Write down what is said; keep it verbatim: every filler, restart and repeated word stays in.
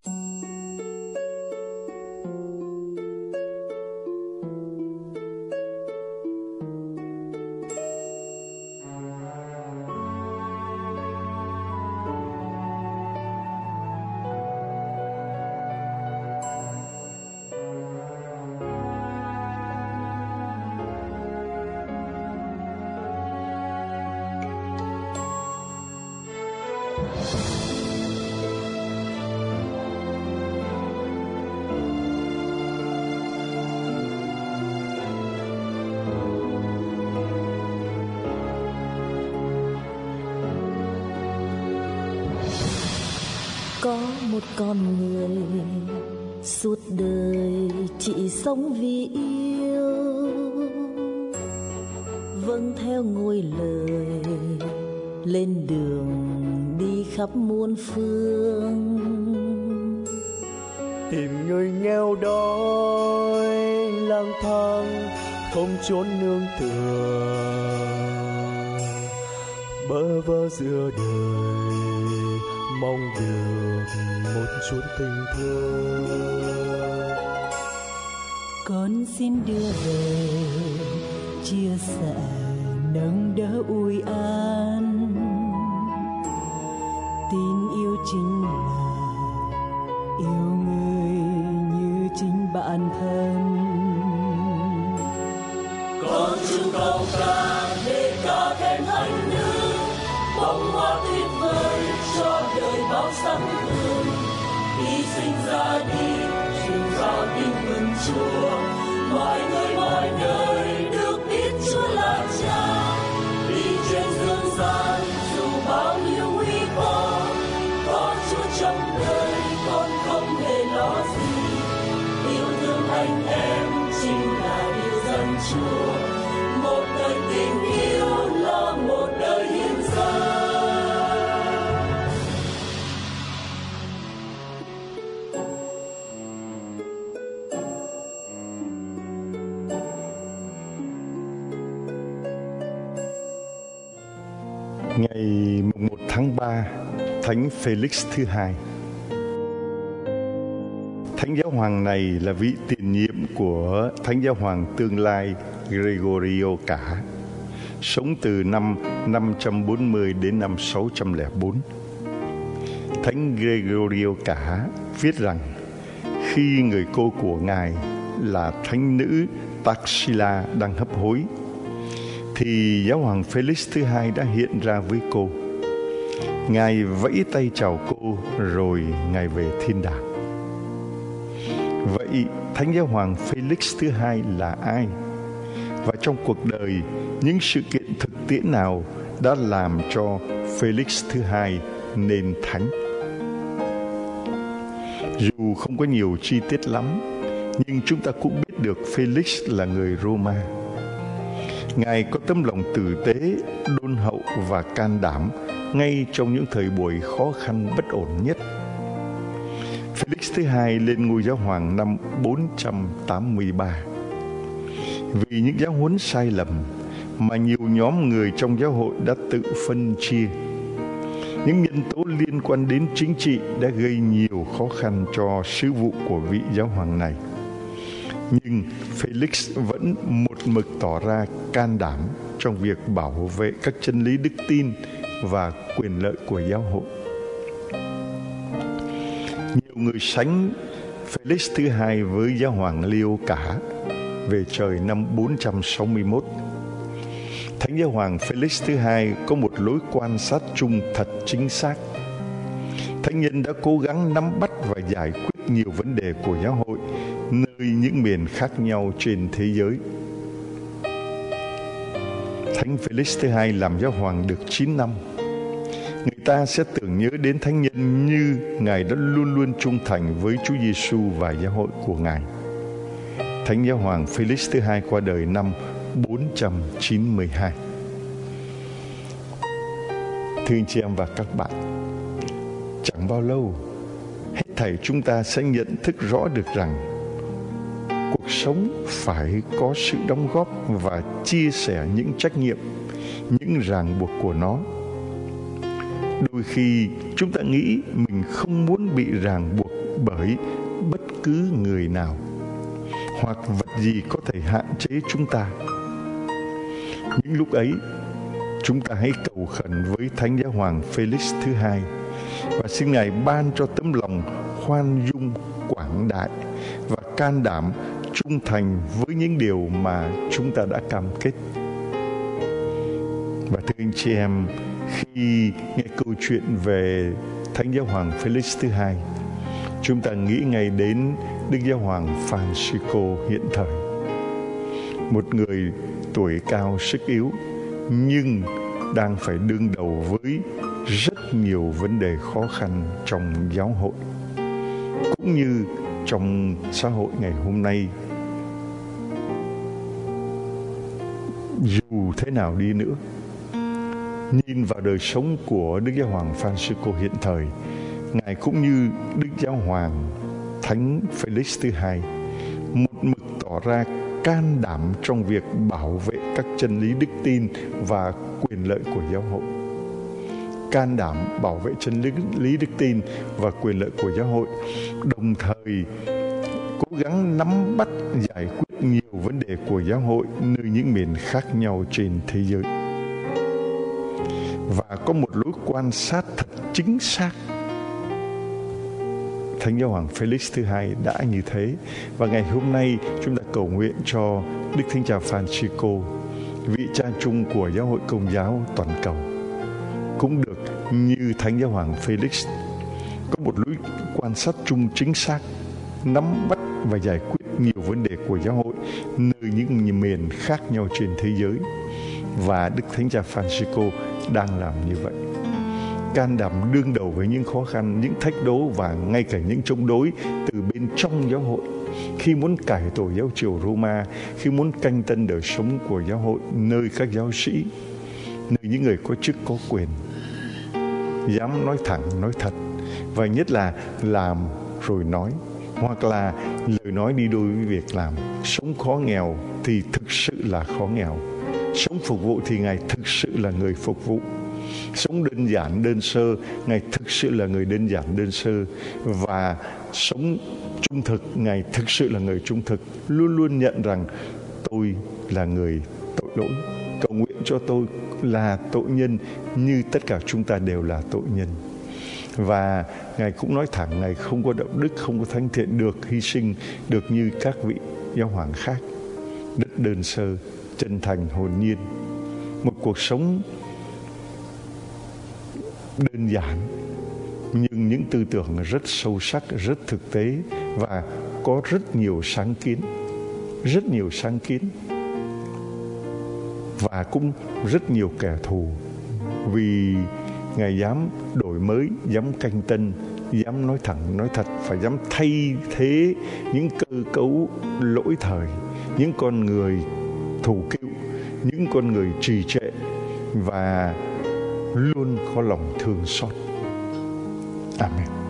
Có một con người suốt đời chỉ sống vì yêu, vâng theo ngôi lời lên đường đi khắp muôn phương, tìm người nghèo đói lang thang không chốn nương tựa, bơ vơ giữa đời mong được một chút tình thương. Con xin đưa về chia sẻ nâng đỡ ủi an, tin yêu chính là yêu người như chính bản thân. Con chung cao ca để ca khen hạnh đức, bông hoa tuyệt vời cho đời bao sắc hương. Hy sinh ra đi truyền ra tin mừng Chúa, mọi người mọi nơi được biết Chúa là Cha. Đi trên dương gian dù bao nhiêu nguy khó, có Chúa trong đời con không hề lo gì. Yêu thương anh em chính là điều dân Chúa, một đời tình yêu là một đời hiến dâng. Ngày mùng một tháng ba, Thánh Felix thứ hai. Thánh giáo hoàng này là vị tiền nhiệm của Thánh giáo hoàng tương lai Gregorio Cả, sống từ năm năm trăm bốn mươi đến năm sáu trăm lẻ bốn. Thánh Gregorio Cả viết rằng khi người cô của Ngài là thánh nữ Tarsila đang hấp hối, thì giáo hoàng Felix thứ hai đã hiện ra với cô. Ngài vẫy tay chào cô rồi Ngài về thiên đàng. Vậy Thánh giáo hoàng Felix thứ hai là ai? Và trong cuộc đời, những sự kiện thực tiễn nào đã làm cho Felix thứ hai nên thánh? Dù không có nhiều chi tiết lắm, nhưng chúng ta cũng biết được Felix là người Roma. Ngài có tấm lòng tử tế, đôn hậu và can đảm ngay trong những thời buổi khó khăn bất ổn nhất. Felix thứ hai lên ngôi giáo hoàng năm bốn trăm tám mươi ba. Vì những giáo huấn sai lầm mà nhiều nhóm người trong giáo hội đã tự phân chia, những nhân tố liên quan đến chính trị đã gây nhiều khó khăn cho sứ vụ của vị giáo hoàng này. Nhưng Felix vẫn một mực tỏ ra can đảm trong việc bảo vệ các chân lý đức tin và quyền lợi của giáo hội. Nhiều người sánh Felix thứ hai với giáo hoàng Leo Cả về trời năm bốn trăm sáu mươi mốt. Thánh giáo hoàng Felix thứ hai có một lối quan sát chung thật chính xác. Thánh nhân đã cố gắng nắm bắt và giải quyết nhiều vấn đề của giáo hội nơi những miền khác nhau trên thế giới. Thánh Felix thứ hai làm giáo hoàng được chín năm. Người ta sẽ tưởng nhớ đến thánh nhân như Ngài đã luôn luôn trung thành với Chúa Giêsu và giáo hội của Ngài. Thánh giáo hoàng Felix thứ hai qua đời năm bốn trăm chín mươi hai. Thưa anh chị em và các bạn, chẳng bao lâu hết thảy chúng ta sẽ nhận thức rõ được rằng cuộc sống phải có sự đóng góp và chia sẻ những trách nhiệm, những ràng buộc của nó. Đôi khi chúng ta nghĩ mình không muốn bị ràng buộc bởi bất cứ người nào hoặc vật gì có thể hạn chế chúng ta. Những lúc ấy, chúng ta hãy cầu khẩn với Thánh Giáo Hoàng Felix thứ hai và xin Ngài ban cho tấm lòng khoan dung, quảng đại và can đảm trung thành với những điều mà chúng ta đã cam kết. Và thưa anh chị em, khi nghe câu chuyện về Thánh Giáo Hoàng Felix thứ hai, chúng ta nghĩ ngay đến Đức Giáo Hoàng Francisco hiện thời, một người tuổi cao sức yếu nhưng đang phải đương đầu với rất nhiều vấn đề khó khăn trong giáo hội cũng như trong xã hội ngày hôm nay. Dù thế nào đi nữa, nhìn vào đời sống của Đức Giáo Hoàng Francisco hiện thời, Ngài cũng như Đức Giáo Hoàng Thánh Felix thứ hai một mực tỏ ra can đảm trong việc bảo vệ các chân lý đức tin và quyền lợi của giáo hội. Can đảm bảo vệ chân lý, lý đức tin và quyền lợi của giáo hội, đồng thời cố gắng nắm bắt giải quyết nhiều vấn đề của giáo hội nơi những miền khác nhau trên thế giới. Và có một lối quan sát thật chính xác. Thánh Giáo Hoàng Felix thứ hai đã như thế, và ngày hôm nay chúng ta cầu nguyện cho Đức Thánh Cha Francisco, vị cha chung của giáo hội Công giáo toàn cầu, cũng được như Thánh Giáo Hoàng Felix có một lối quan sát chung chính xác, nắm bắt và giải quyết nhiều vấn đề của giáo hội nơi những miền khác nhau trên thế giới. Và Đức Thánh Cha Francisco đang làm như vậy, can đảm đương đầu với những khó khăn, những thách đố và ngay cả những chống đối từ bên trong giáo hội. Khi muốn cải tổ giáo triều Roma, khi muốn canh tân đời sống của giáo hội nơi các giáo sĩ, nơi những người có chức có quyền, dám nói thẳng, nói thật, và nhất là làm rồi nói, hoặc là lời nói đi đôi với việc làm. Sống khó nghèo thì thực sự là khó nghèo, sống phục vụ thì Ngài thực sự là người phục vụ. Sống đơn giản đơn sơ, Ngài thực sự là người đơn giản đơn sơ. Và sống trung thực, Ngài thực sự là người trung thực, luôn luôn nhận rằng tôi là người tội lỗi, cầu nguyện cho tôi là tội nhân như tất cả chúng ta đều là tội nhân. Và Ngài cũng nói thẳng, Ngài không có đạo đức, không có thánh thiện được hy sinh được như các vị giáo hoàng khác. Rất đơn sơ, chân thành, hồn nhiên, một cuộc sống đơn giản nhưng những tư tưởng rất sâu sắc, rất thực tế và có rất nhiều sáng kiến, rất nhiều sáng kiến và cũng rất nhiều kẻ thù, vì Ngài dám đổi mới, dám canh tân, dám nói thẳng, nói thật, và dám thay thế những cơ cấu lỗi thời, những con người thù cựu, những con người trì trệ, và luôn có lòng thương xót. Amen.